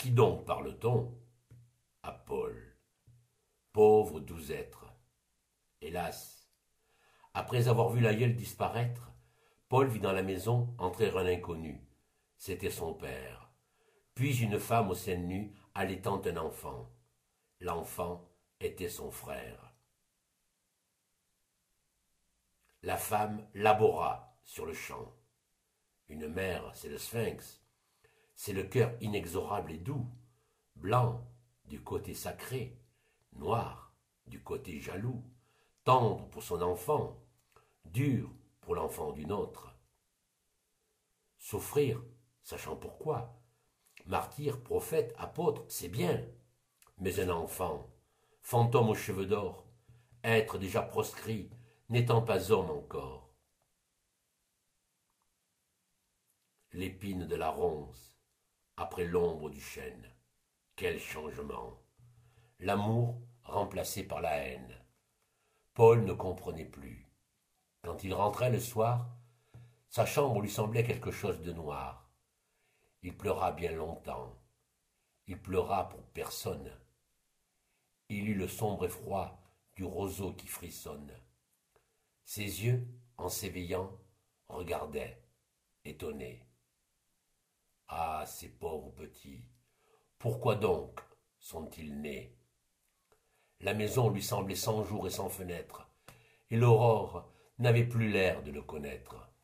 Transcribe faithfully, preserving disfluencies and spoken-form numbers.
qui donc parle-t-on? À Paul. Pauvre doux être. Hélas, après avoir vu l'aïeul disparaître, Paul vit dans la maison entrer un inconnu. C'était son père. Puis une femme aux seins nus allaitant un enfant. L'enfant était son frère. La femme labora sur le champ. Une mère, c'est le sphinx. C'est le cœur inexorable et doux, blanc du côté sacré, noir du côté jaloux, tendre pour son enfant, dur pour l'enfant d'une autre. Souffrir, sachant pourquoi, martyr, prophète, apôtre, c'est bien, mais un enfant, fantôme aux cheveux d'or, être déjà proscrit, n'étant pas homme encore. L'épine de la ronce, après l'ombre du chêne, quel changement! L'amour remplacé par la haine. Paul ne comprenait plus. Quand il rentrait le soir, sa chambre lui semblait quelque chose de noir. Il pleura bien longtemps. Il pleura pour personne. Il eut le sombre effroi du roseau qui frissonne. Ses yeux, en s'éveillant, regardaient, étonnés. Ah, ces pauvres petits, pourquoi donc sont-ils nés? La maison lui semblait sans jour et sans fenêtre, et l'aurore n'avait plus l'air de le connaître.